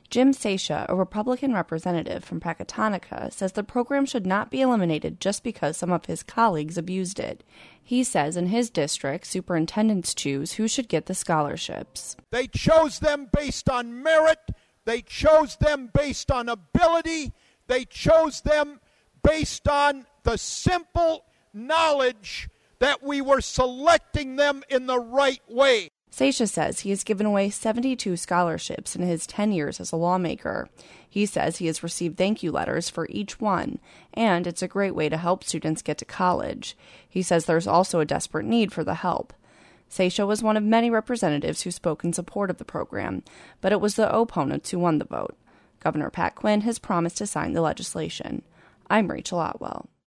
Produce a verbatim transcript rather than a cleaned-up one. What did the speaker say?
Jim Sasha, a Republican representative from Pecatonica, says the program should not be eliminated just because some of his colleagues abused it. He says in his district, superintendents choose who should get the scholarships. They chose them based on merit. They chose them based on ability. They chose them based on the simple knowledge that we were selecting them in the right way. Sasha says he has given away seventy-two scholarships in his ten years as a lawmaker. He says he has received thank you letters for each one, and it's a great way to help students get to college. He says there's also a desperate need for the help. Sasha was one of many representatives who spoke in support of the program, but it was the opponents who won the vote. Governor Pat Quinn has promised to sign the legislation. I'm Rachel Otwell.